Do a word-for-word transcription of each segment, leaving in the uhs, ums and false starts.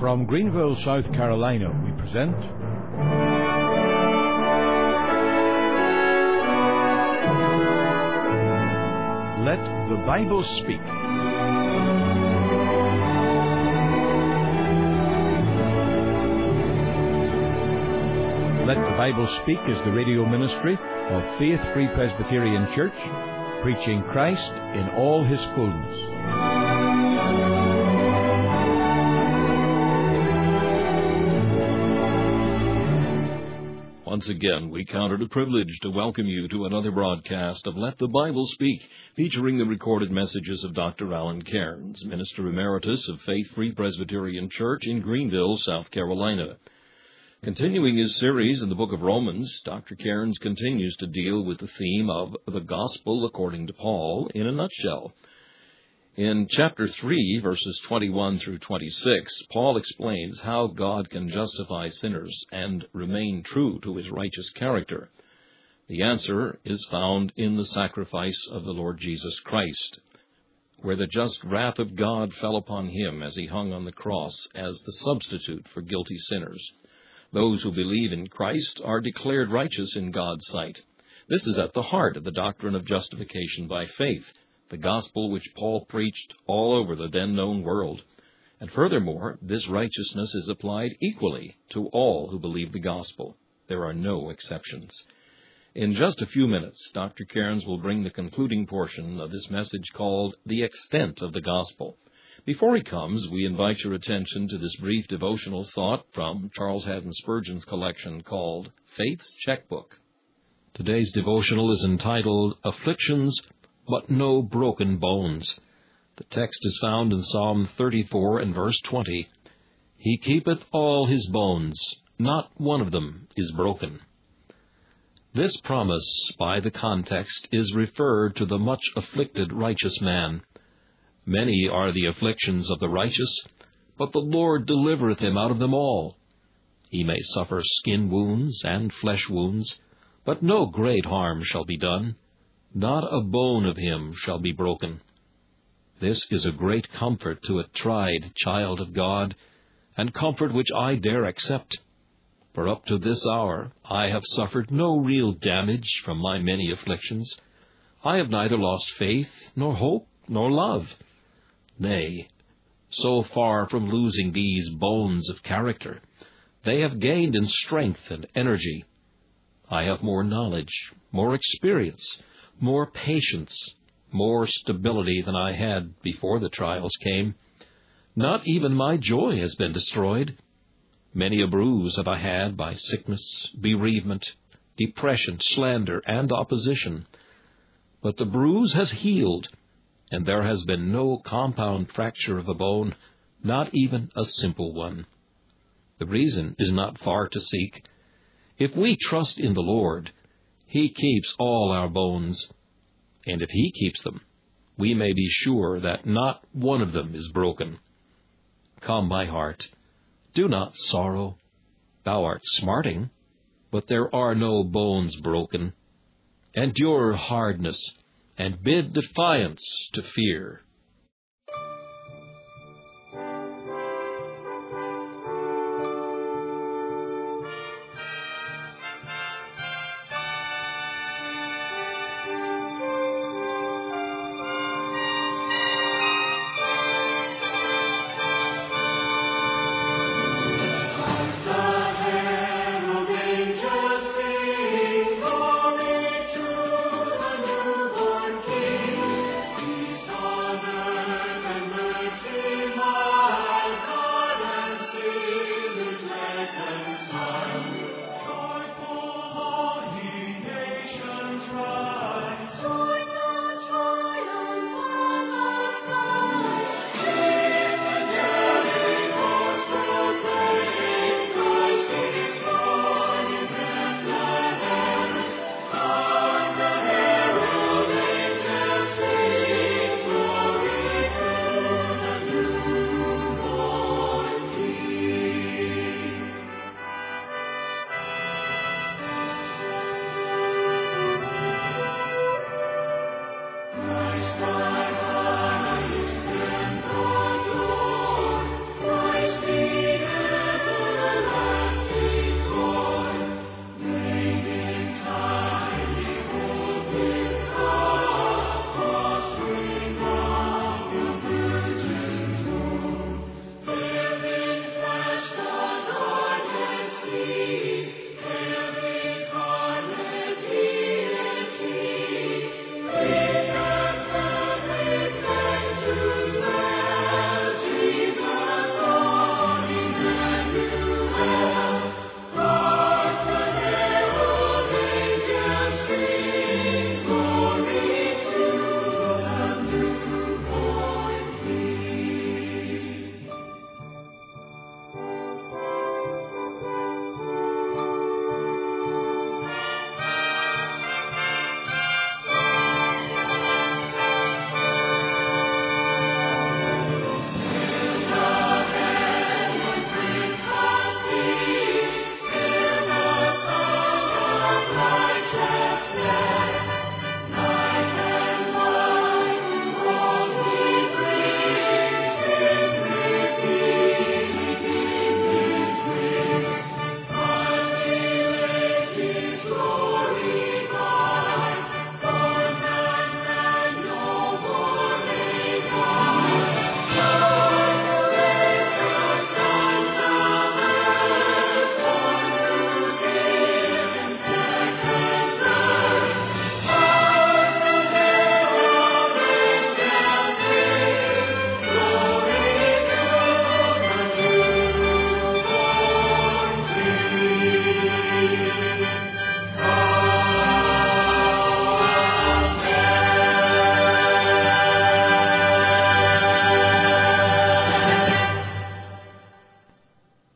From Greenville, South Carolina, we present Let the Bible Speak. Let the Bible Speak is the radio ministry of Faith Free Presbyterian Church, preaching Christ in all His fullness. Once again, we count it a privilege to welcome you to another broadcast of Let the Bible Speak, featuring the recorded messages of Doctor Alan Cairns, Minister Emeritus of Faith Free Presbyterian Church in Greenville, South Carolina. Continuing his series in the book of Romans, Doctor Cairns continues to deal with the theme of the Gospel according to Paul in a nutshell. In chapter three, verses twenty-one through twenty-six, Paul explains how God can justify sinners and remain true to His righteous character. The answer is found in the sacrifice of the Lord Jesus Christ, where the just wrath of God fell upon Him as He hung on the cross as the substitute for guilty sinners. Those who believe in Christ are declared righteous in God's sight. This is at the heart of the doctrine of justification by faith, the gospel which Paul preached all over the then-known world. And furthermore, this righteousness is applied equally to all who believe the gospel. There are no exceptions. In just a few minutes, Doctor Cairns will bring the concluding portion of this message called The Extent of the Gospel. Before he comes, we invite your attention to this brief devotional thought from Charles Haddon Spurgeon's collection called Faith's Checkbook. Today's devotional is entitled Afflictions but No Broken Bones. The text is found in Psalm thirty-four and verse twenty. He keepeth all his bones, not one of them is broken. This promise, by the context, is referred to the much afflicted righteous man. Many are the afflictions of the righteous, but the Lord delivereth him out of them all. He may suffer skin wounds and flesh wounds, but no great harm shall be done. Not a bone of him shall be broken. This is a great comfort to a tried child of God, and comfort which I dare accept. For up to this hour I have suffered no real damage from my many afflictions. I have neither lost faith, nor hope, nor love. Nay, so far from losing these bones of character, they have gained in strength and energy. I have more knowledge, more experience, more patience, more stability than I had before the trials came. Not even my joy has been destroyed. Many a bruise have I had by sickness, bereavement, depression, slander, and opposition. But the bruise has healed, and there has been no compound fracture of a bone, not even a simple one. The reason is not far to seek. If we trust in the Lord, He keeps all our bones, and if He keeps them, we may be sure that not one of them is broken. Come, my heart, do not sorrow. Thou art smarting, but there are no bones broken. Endure hardness, and bid defiance to fear. On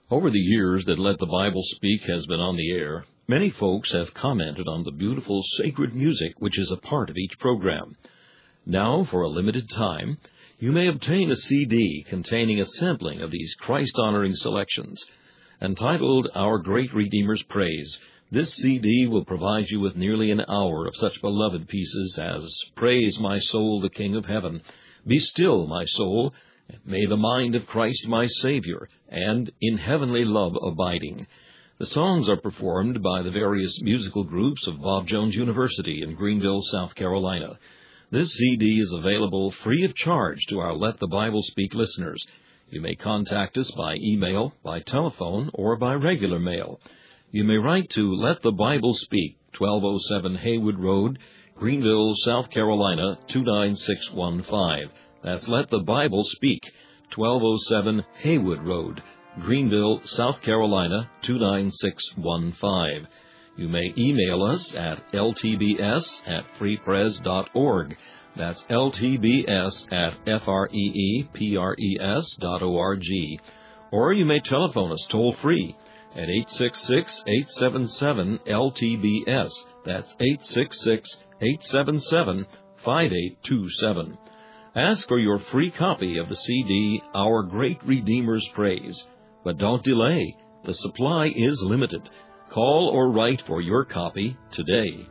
Over the years that Let the Bible Speak has been on the air, many folks have commented on the beautiful sacred music which is a part of each program. Now, for a limited time, you may obtain a C D containing a sampling of these Christ-honoring selections. Entitled Our Great Redeemer's Praise, this C D will provide you with nearly an hour of such beloved pieces as Praise My Soul, the King of Heaven, Be Still, My Soul, May the Mind of Christ my Savior, and In Heavenly Love Abiding. The songs are performed by the various musical groups of Bob Jones University in Greenville, South Carolina. This C D is available free of charge to our Let the Bible Speak listeners. You may contact us by email, by telephone, or by regular mail. You may write to Let the Bible Speak, twelve oh seven Haywood Road, Greenville, South Carolina, two nine six one five. That's Let the Bible Speak, twelve oh seven Haywood Road, Greenville, South Carolina, two nine six one five. You may email us at l t b s at free pres dot org. That's l t b s at f r e e p r e s dot org. Or you may telephone us toll-free at eight six six, eight seven seven, L T B S. That's eight six six, eight seven seven, five eight two seven. Ask for your free copy of the C D, Our Great Redeemer's Praise. But don't delay. The supply is limited. Call or write for your copy today.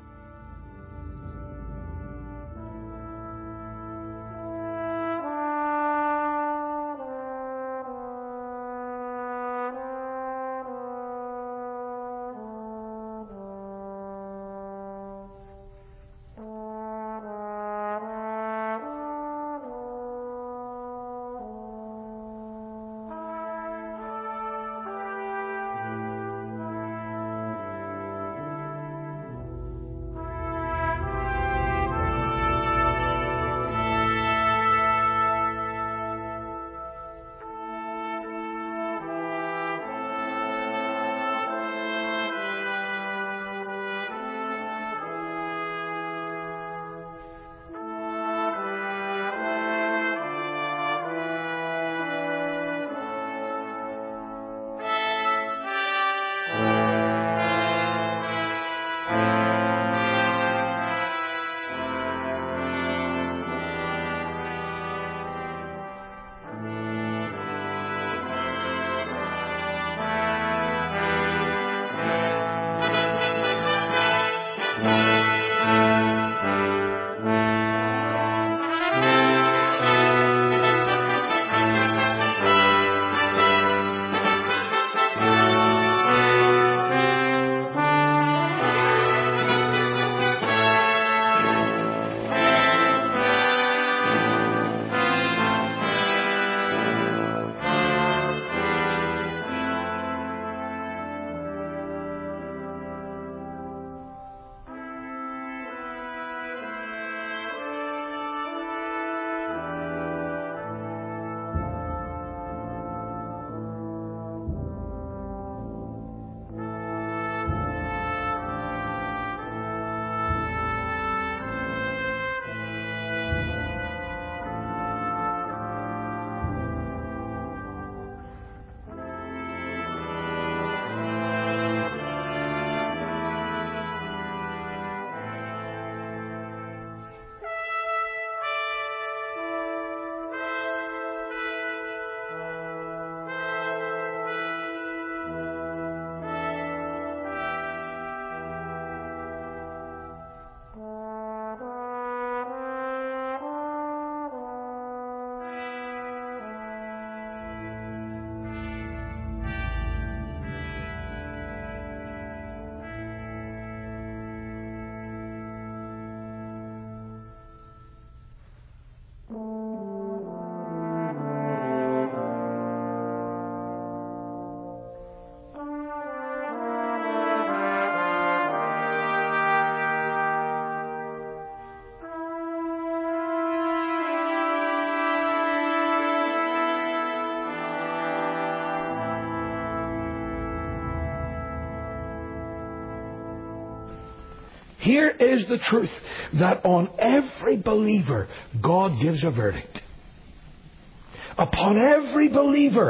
Here is the truth, that on every believer, God gives a verdict. Upon every believer,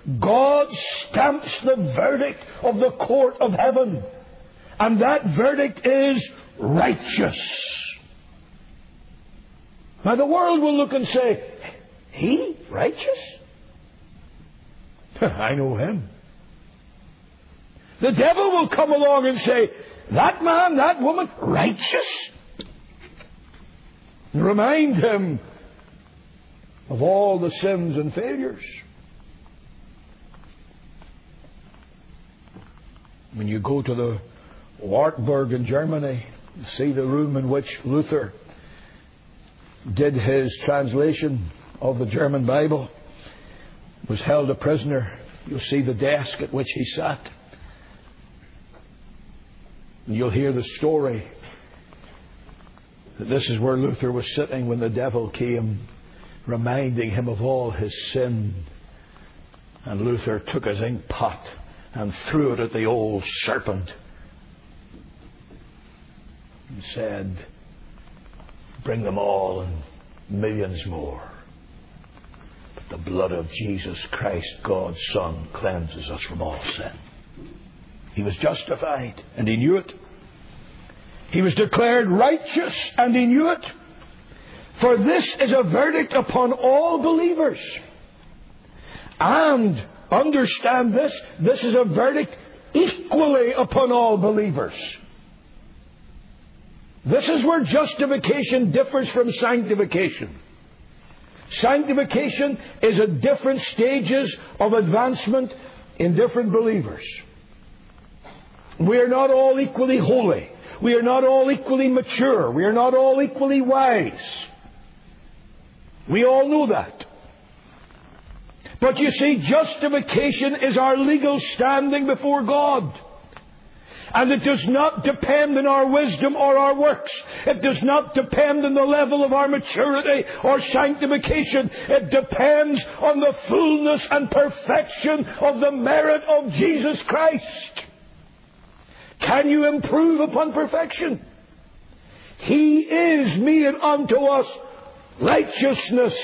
God stamps the verdict of the court of heaven. And that verdict is righteous. Now the world will look and say, he righteous? I know him. The devil will come along and say, that man, that woman, righteous? And remind him of all the sins and failures. When you go to the Wartburg in Germany, you see the room in which Luther did his translation of the German Bible, was held a prisoner. You'll see the desk at which he sat. And you'll hear the story that this is where Luther was sitting when the devil came, reminding him of all his sin. And Luther took his ink pot and threw it at the old serpent and said, bring them all and millions more. But the blood of Jesus Christ, God's Son, cleanses us from all sin. He was justified, and he knew it. He was declared righteous, and he knew it. For this is a verdict upon all believers. And understand this, this is a verdict equally upon all believers. This is where justification differs from sanctification. Sanctification is at different stages of advancement in different believers. We are not all equally holy. We are not all equally mature. We are not all equally wise. We all know that. But you see, justification is our legal standing before God. And it does not depend on our wisdom or our works. It does not depend on the level of our maturity or sanctification. It depends on the fullness and perfection of the merit of Jesus Christ. Can you improve upon perfection? He is made unto us righteousness.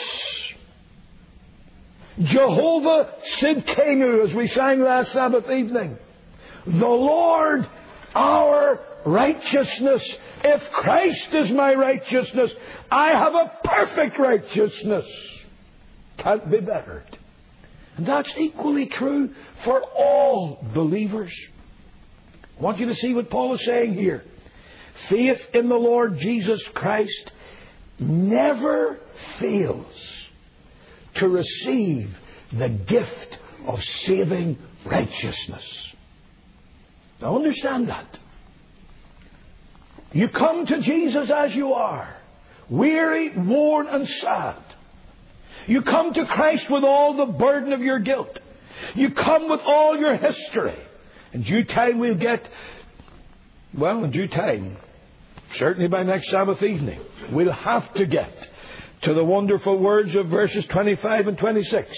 Jehovah Sidkenu, as we sang last Sabbath evening. The Lord our righteousness. If Christ is my righteousness, I have a perfect righteousness. Can't be bettered. And that's equally true for all believers. I want you to see what Paul is saying here. Faith in the Lord Jesus Christ never fails to receive the gift of saving righteousness. Now understand that. You come to Jesus as you are, weary, worn and sad. You come to Christ with all the burden of your guilt. You come with all your history. In due time we'll get, well, in due time, certainly by next Sabbath evening, we'll have to get to the wonderful words of verses twenty-five and twenty-six.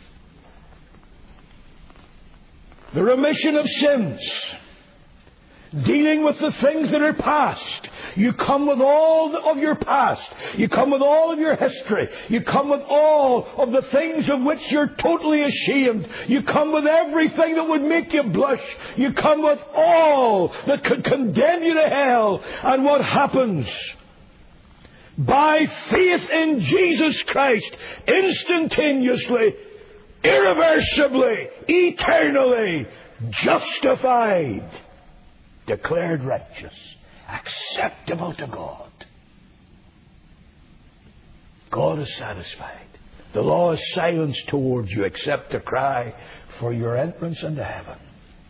The remission of sins. Dealing with the things that are past. You come with all of your past. You come with all of your history. You come with all of the things of which you're totally ashamed. You come with everything that would make you blush. You come with all that could condemn you to hell. And what happens? By faith in Jesus Christ, instantaneously, irreversibly, eternally justified, declared righteous, acceptable to God. God is satisfied. The law is silenced towards you except to cry for your entrance into heaven.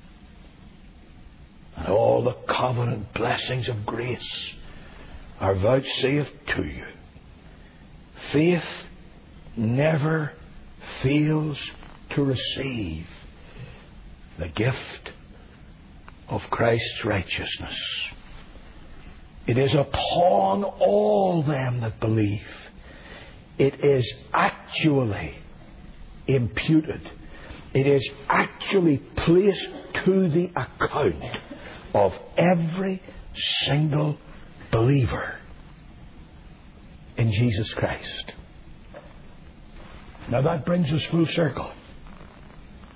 And all the covenant blessings of grace are vouchsafed to you. Faith never fails to receive the gift of Christ's righteousness. It is upon all them that believe. It is actually imputed. It is actually placed to the account of every single believer in Jesus Christ. Now that brings us full circle.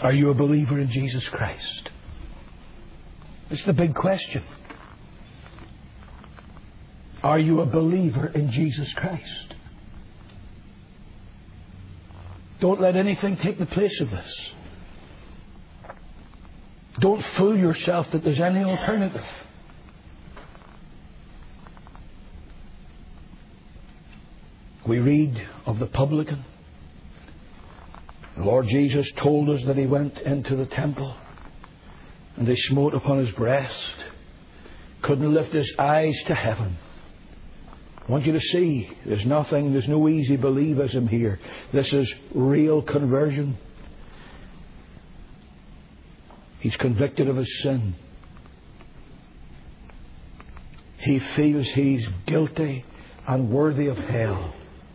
Are you a believer in Jesus Christ? It's the big question. Are you a believer in Jesus Christ? Don't let anything take the place of this. Don't fool yourself that there's any alternative. We read of the publican. The Lord Jesus told us that he went into the temple and they smote upon his breast. Couldn't lift his eyes to heaven. I want you to see, there's nothing, there's no easy believism here. This is real conversion. He's convicted of his sin. He feels he's guilty and worthy of hell.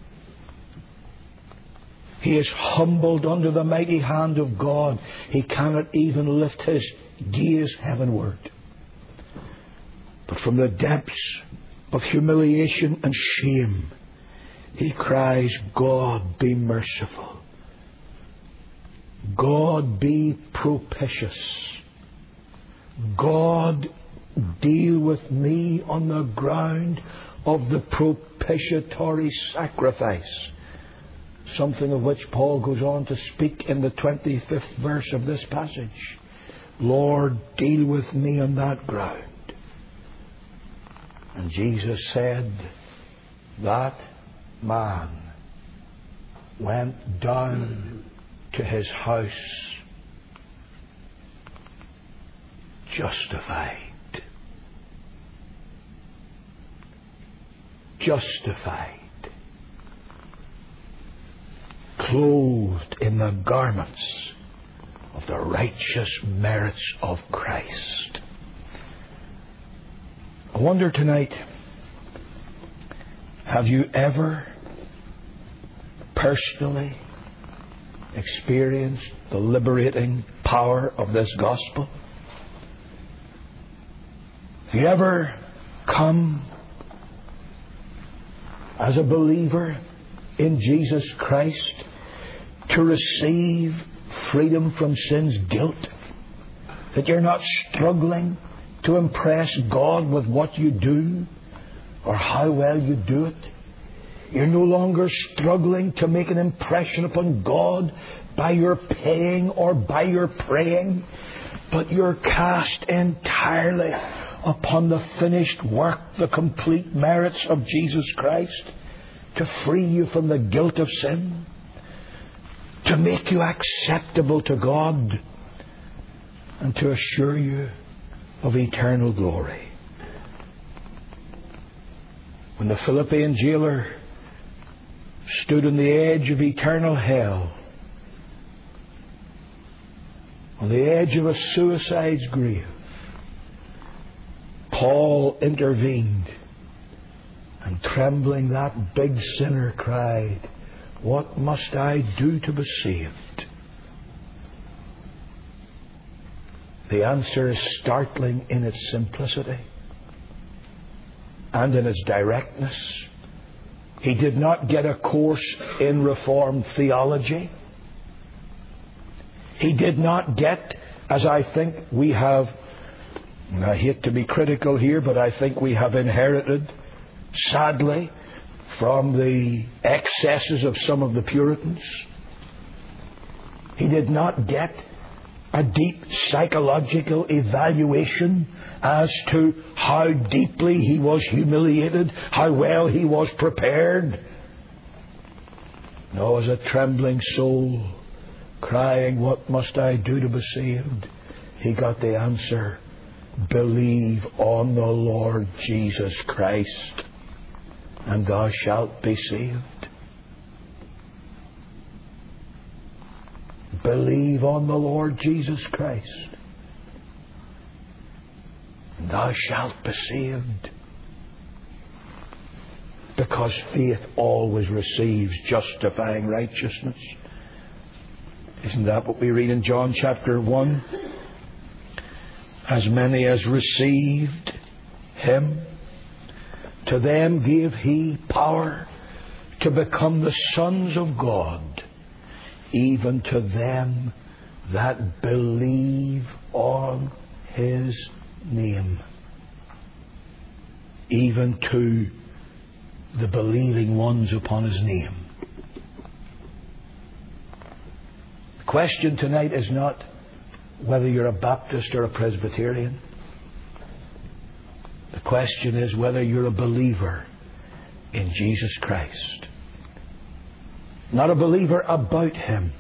He is humbled under the mighty hand of God. He cannot even lift his gaze heavenward. But from the depths of humiliation and shame, he cries, God, be merciful. God, be propitious. God, deal with me on the ground of the propitiatory sacrifice. Something of which Paul goes on to speak in the twenty-fifth verse of this passage. Lord, deal with me on that ground. And Jesus said, that man went down to his house justified. Justified. Clothed in the garments of the righteous merits of Christ. I wonder tonight, have you ever personally experienced the liberating power of this gospel? Have you ever come as a believer in Jesus Christ to receive freedom from sin's guilt? That you're not struggling to impress God with what you do or how well you do it. You're no longer struggling to make an impression upon God by your paying or by your praying, but you're cast entirely upon the finished work, the complete merits of Jesus Christ, to free you from the guilt of sin, to make you acceptable to God, and to assure you of eternal glory. When the Philippian jailer stood on the edge of eternal hell, on the edge of a suicide's grave, Paul intervened, and trembling that big sinner cried, what must I do to be saved? The answer is startling in its simplicity and in its directness. He did not get a course in Reformed theology. He did not get, as I think we have, and I hate to be critical here, but I think we have inherited, sadly, from the excesses of some of the Puritans. He did not get a deep psychological evaluation as to how deeply he was humiliated, how well he was prepared. No, as a trembling soul crying, what must I do to be saved? He got the answer, believe on the Lord Jesus Christ, and thou shalt be saved. Believe on the Lord Jesus Christ, and thou shalt be saved. Because faith always receives justifying righteousness. Isn't that what we read in John chapter one? As many as received Him, to them gave He power to become the sons of God, even to them that believe on His name, even to the believing ones upon His name. The question tonight is not whether you're a Baptist or a Presbyterian. The question is whether you're a believer in Jesus Christ. Not a believer about Him,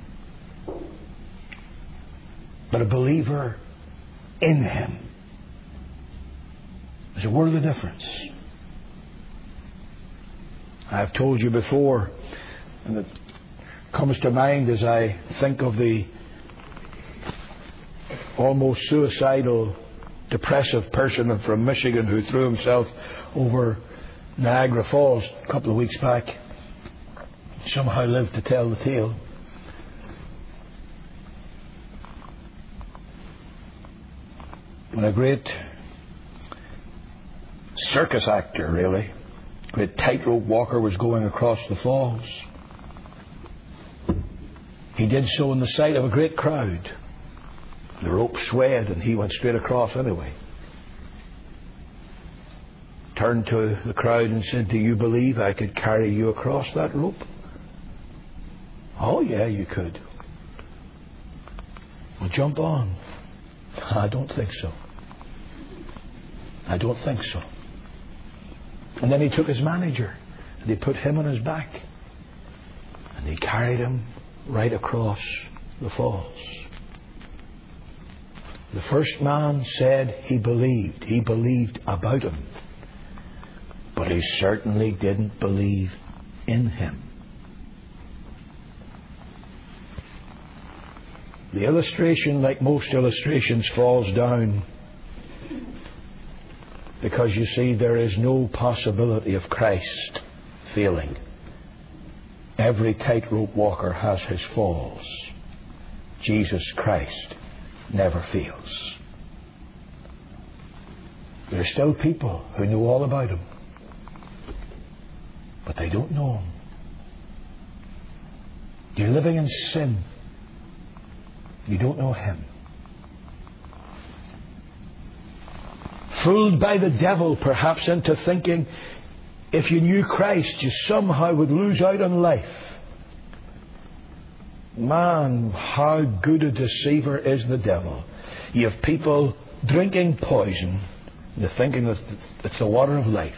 but a believer in Him. There's a world of difference. I've told you before, and it comes to mind as I think of the almost suicidal, depressive person from Michigan who threw himself over Niagara Falls a couple of weeks back. Somehow lived to tell the tale. When a great circus actor, really, great tightrope walker was going across the falls, he did so in the sight of a great crowd. The rope swayed and he went straight across anyway. Turned to the crowd and said, "Do you believe I could carry you across that rope?" "Oh, yeah, you could." "Well, jump on." "I don't think so. I don't think so." And then he took his manager and he put him on his back and he carried him right across the falls. The first man said he believed. He believed about Him. But he certainly didn't believe in Him. The illustration, like most illustrations, falls down because, you see, there is no possibility of Christ failing. Every tightrope walker has his falls. Jesus Christ never fails. There are still people who know all about Him, but they don't know Him. You're living in sin. You don't know Him. Fooled by the devil, perhaps, into thinking if you knew Christ, you somehow would lose out on life. Man, how good a deceiver is the devil. You have people drinking poison, they're thinking that it's the water of life.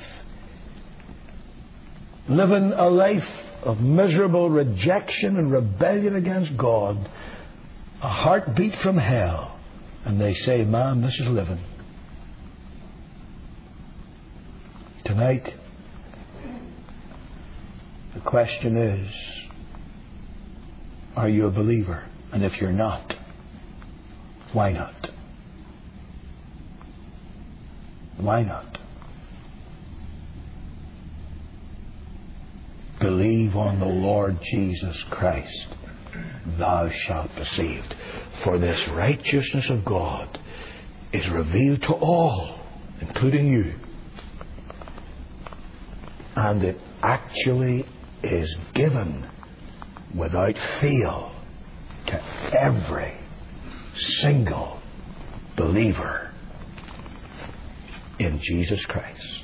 Living a life of miserable rejection and rebellion against God, a heartbeat from hell, and they say, "Man, this is living." Tonight, the question is, are you a believer? And if you're not, why not? Why not? Believe on the Lord Jesus Christ, thou shalt be saved. For this righteousness of God is revealed to all, including you. And it actually is given without fail to every single believer in Jesus Christ.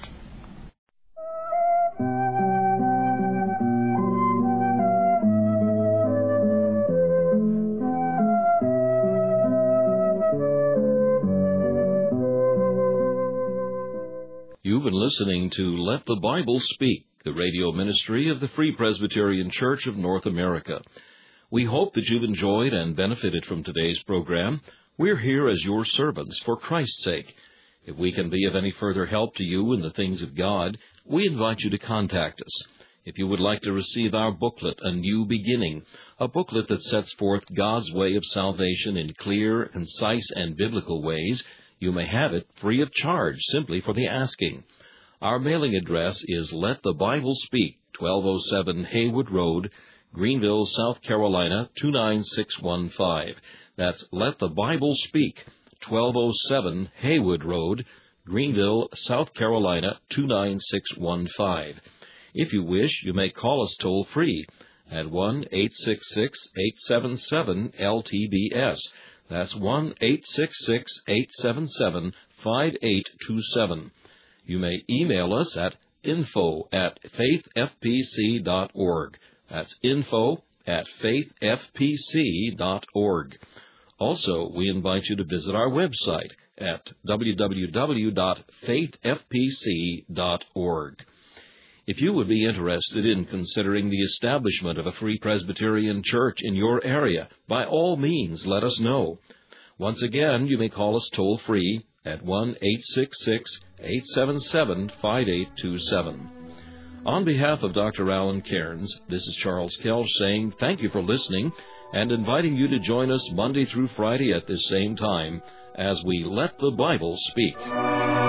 You've been listening to Let the Bible Speak, the radio ministry of the Free Presbyterian Church of North America. We hope that you've enjoyed and benefited from today's program. We're here as your servants for Christ's sake. If we can be of any further help to you in the things of God, we invite you to contact us. If you would like to receive our booklet, A New Beginning, a booklet that sets forth God's way of salvation in clear, concise, and biblical ways, you may have it free of charge simply for the asking. Our mailing address is Let the Bible Speak, twelve oh seven Haywood Road, Greenville, South Carolina, two nine six one five. That's Let the Bible Speak, twelve oh seven Haywood Road, Greenville, South Carolina, two nine six one five. If you wish, you may call us toll-free at one eight six six, eight seven seven, L T B S. That's one eight six six, eight seven seven, five eight two seven. You may email us at info at faith f p c dot org. That's info at faith f p c dot org. Also, we invite you to visit our website at w w w dot faith f p c dot org. If you would be interested in considering the establishment of a Free Presbyterian Church in your area, by all means, let us know. Once again, you may call us toll-free at one eight six six, eight seven seven, five eight two seven. On behalf of Doctor Alan Cairns, this is Charles Kelch saying thank you for listening and inviting you to join us Monday through Friday at this same time as we let the Bible speak.